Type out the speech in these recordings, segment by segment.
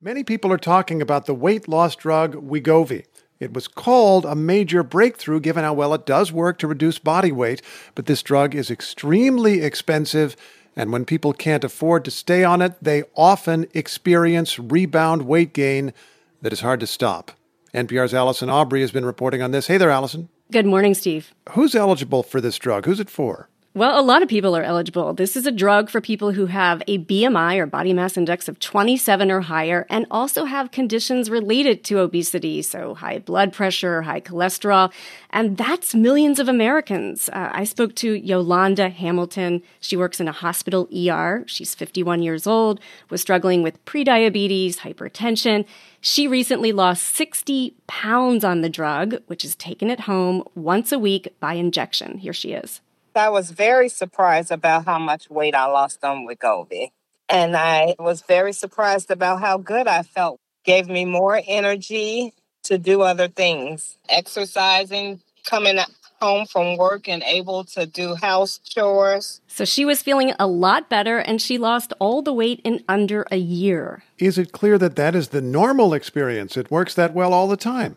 Many people are talking about the weight loss drug Wegovy. It was called a major breakthrough given how well it does work to reduce body weight, but this drug is extremely expensive, and when people can't afford to stay on it, they often experience rebound weight gain that is hard to stop. NPR's Allison Aubrey has been reporting on this. Hey there, Allison. Good morning, Steve. Who's eligible for this drug? Who's it for? Well, a lot of people are eligible. This is a drug for people who have a BMI or body mass index of 27 or higher and also have conditions related to obesity, so high blood pressure, high cholesterol, and that's millions of Americans. I spoke to Yolanda Hamilton. She works in a hospital ER. She's 51 years old, was struggling with prediabetes, hypertension. She recently lost 60 pounds on the drug, which is taken at home once a week by injection. Here she is. I was very surprised about how much weight I lost on Wegovy. And I was very surprised about how good I felt. Gave me more energy to do other things. Exercising, coming home from work and able to do house chores. So she was feeling a lot better, and she lost all the weight in under a year. Is it clear that that is the normal experience? It works that well all the time?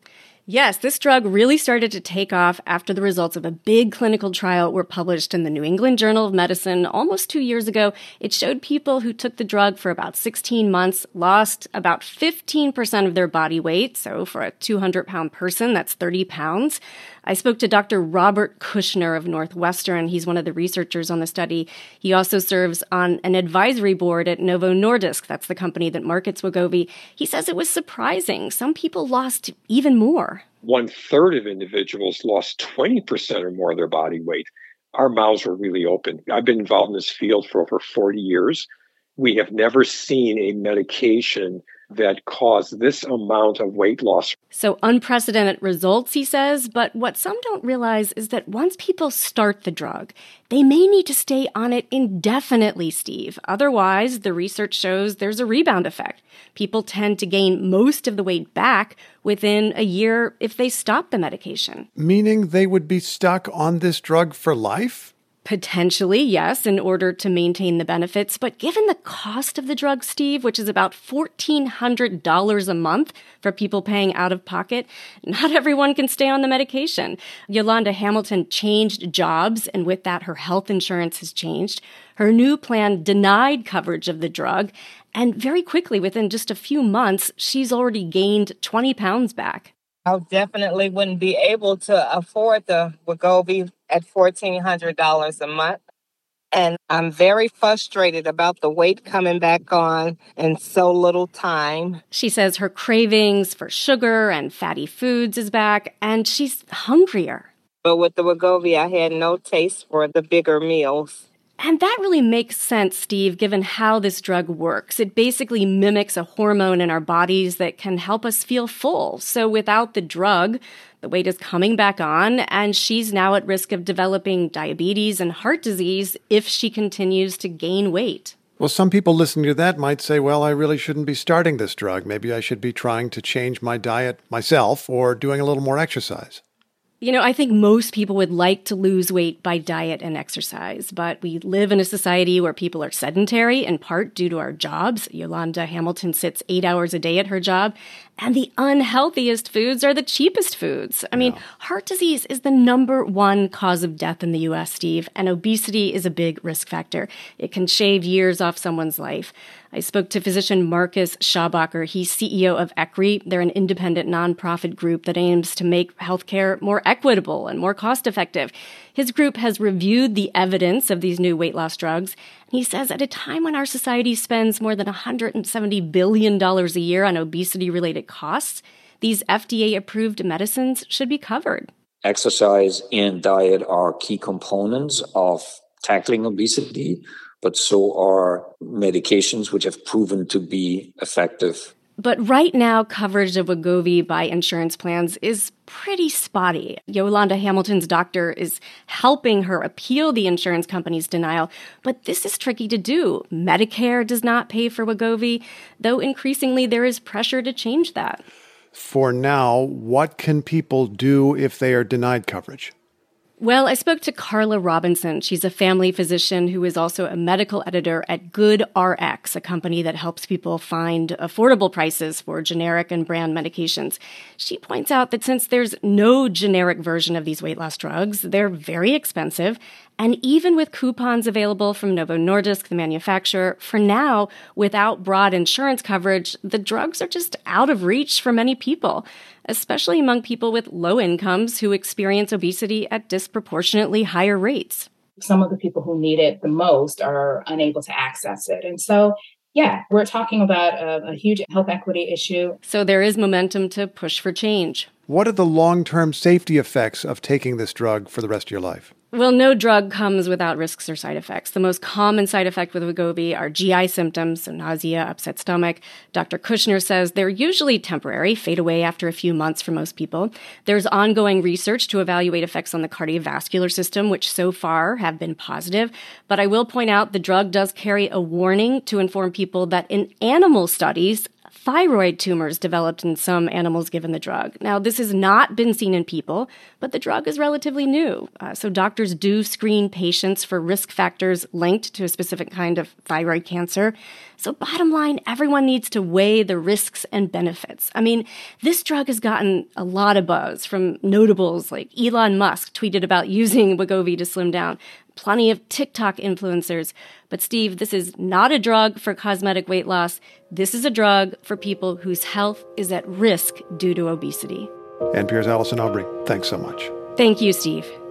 Yes, this drug really started to take off after the results of a big clinical trial were published in the New England Journal of Medicine almost 2 years ago. It showed people who took the drug for about 16 months lost about 15% of their body weight. So for a 200-pound person, that's 30 pounds. I spoke to Dr. Robert Kushner of Northwestern. He's one of the researchers on the study. He also serves on an advisory board at Novo Nordisk. That's the company that markets Wegovy. He says it was surprising. Some people lost even more. 1/3 of individuals lost 20% or more of their body weight. Our mouths were really open. I've been involved in this field for over 40 years. We have never seen a medication that caused this amount of weight loss. So unprecedented results, he says, but what some don't realize is that once people start the drug, they may need to stay on it indefinitely, Steve. Otherwise, the research shows there's a rebound effect. People tend to gain most of the weight back within a year if they stop the medication. Meaning they would be stuck on this drug for life? Potentially, yes, in order to maintain the benefits. But given the cost of the drug, Steve, which is about $1,400 a month for people paying out of pocket, not everyone can stay on the medication. Yolanda Hamilton changed jobs, and with that, her health insurance has changed. Her new plan denied coverage of the drug, and very quickly, within just a few months, she's already gained 20 pounds back. I definitely wouldn't be able to afford the Wegovy at $1,400 a month. And I'm very frustrated about the weight coming back on in so little time. She says her cravings for sugar and fatty foods is back, and she's hungrier. But with the Wegovy, I had no taste for the bigger meals. And that really makes sense, Steve, given how this drug works. It basically mimics a hormone in our bodies that can help us feel full. So without the drug, the weight is coming back on, and she's now at risk of developing diabetes and heart disease if she continues to gain weight. Well, some people listening to that might say, well, I really shouldn't be starting this drug. Maybe I should be trying to change my diet myself or doing a little more exercise. You know, I think most people would like to lose weight by diet and exercise, but we live in a society where people are sedentary, in part due to our jobs. Yolanda Hamilton sits 8 hours a day at her job, and the unhealthiest foods are the cheapest foods. I mean, heart disease is the #1 cause of death in the U.S., Steve, and obesity is a big risk factor. It can shave years off someone's life. I spoke to physician Marcus Schabacher. He's CEO of ECRI. They're an independent nonprofit group that aims to make healthcare more equitable and more cost-effective. His group has reviewed the evidence of these new weight loss drugs. He says at a time when our society spends more than $170 billion a year on obesity-related costs, these FDA-approved medicines should be covered. Exercise and diet are key components of tackling obesity, but so are medications which have proven to be effective. But right now, coverage of Wegovy by insurance plans is pretty spotty. Yolanda Hamilton's doctor is helping her appeal the insurance company's denial, but this is tricky to do. Medicare does not pay for Wegovy, though increasingly there is pressure to change that. For now, what can people do if they are denied coverage? Well, I spoke to Carla Robinson. She's a family physician who is also a medical editor at GoodRx, a company that helps people find affordable prices for generic and brand medications. She points out that since there's no generic version of these weight loss drugs, they're very expensive. And even with coupons available from Novo Nordisk, the manufacturer, for now, without broad insurance coverage, the drugs are just out of reach for many people, especially among people with low incomes who experience obesity at disproportionately higher rates. Some of the people who need it the most are unable to access it. And so, yeah, we're talking about a huge health equity issue. So there is momentum to push for change. What are the long-term safety effects of taking this drug for the rest of your life? Well, no drug comes without risks or side effects. The most common side effect with Wegovy are GI symptoms, so nausea, upset stomach. Dr. Kushner says they're usually temporary, fade away after a few months for most people. There's ongoing research to evaluate effects on the cardiovascular system, which so far have been positive. But I will point out the drug does carry a warning to inform people that in animal studies, thyroid tumors developed in some animals given the drug. Now, this has not been seen in people, but the drug is relatively new. So doctors do screen patients for risk factors linked to a specific kind of thyroid cancer. So bottom line, everyone needs to weigh the risks and benefits. I mean, this drug has gotten a lot of buzz from notables like Elon Musk tweeted about using Wegovy to slim down. Plenty of TikTok influencers. But Steve, this is not a drug for cosmetic weight loss. This is a drug for people whose health is at risk due to obesity. NPR's Allison Aubrey, thanks so much. Thank you, Steve.